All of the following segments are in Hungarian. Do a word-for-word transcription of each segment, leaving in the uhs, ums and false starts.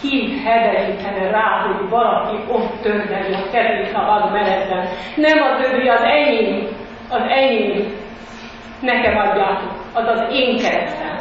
Ki heverítene rá, hogy valaki ott tördeli a kerékhavag menetben. Nem az övé, az enyém, az enyém. Nekem adjátok, az az én keresztem.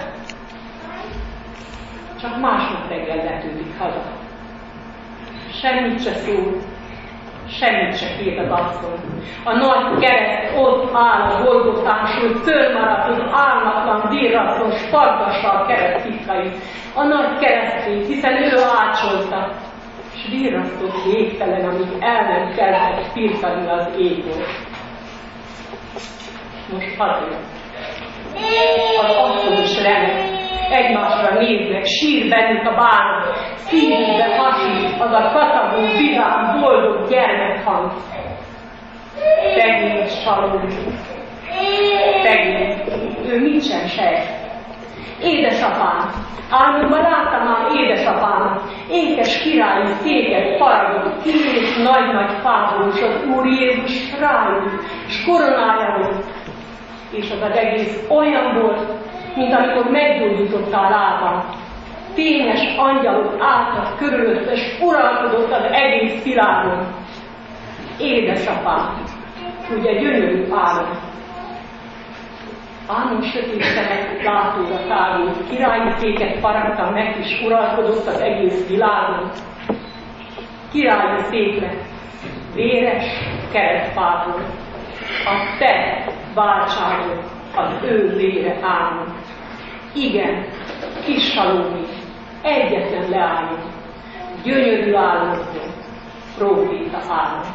Csak másnap reggel vetődik haza. Semmit se szól, semmit se kér az asszony. A nagy kereszt ott áll a Golgotán, s ő fölmaradt az álmatlan, virratos, farkassal kereszt hittait. A nagy keresztét, hiszen ő ácsolta, s virrasztott végtelen, amíg el nem kellett firtani az égről. Most hazajön. Az asszony is remek. Egymásra néznek, sír bennük a bánat, szívükbe hasít az a katagó, vidám, boldog gyermekhang. Szegény Salomé, szegény, ő mit sem sejt. Édesapám, álmomban láttam már édesapámat, ékes királyi széket faragott, kínész nagy-nagy fából, és az Úr Jézus rájuk, s koronája volt. És az az egész olyan volt, mint amikor meggyógyítottál által. Fényes angyalok álltak körülött, és uralkodott az egész világon. Édesapám, ugye gyönyörű álom. Álom sötét szemek látóra tárult, királyi széket faragtam meg, és uralkodott az egész világon. Királyi székre, véres keresztfából, a te váltságod, az ő vére álmod. Igen, kis Salomé, egyetlen leálljon, gyönyörű álmodjon, próféta álmod.